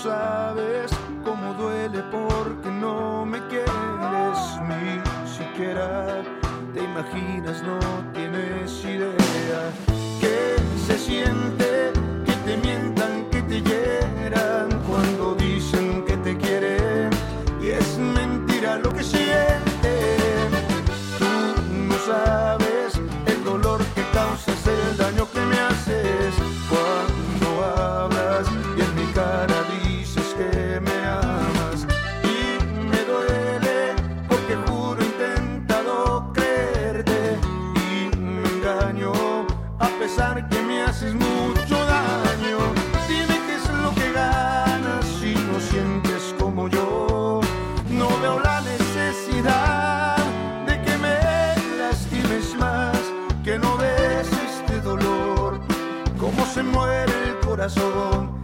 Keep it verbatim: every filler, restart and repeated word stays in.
sabes cómo duele porque no me quieres, ni siquiera te imaginas, no tienes idea. ¿Qué se siente que te mientan, que te hieran cuando dicen que te quieren y es mentira lo que sienten? Tú no sabes el dolor que causas, el daño que me haces cuando hablas y en mi cara dices que me amas. Y me duele porque juro he intentado creerte y me engaño a pesar que me haces mucho daño. Dime qué es lo que ganas si no sientes como yo. No veo la necesidad de que me lastimes más, que no ves este dolor, cómo se muere el corazón.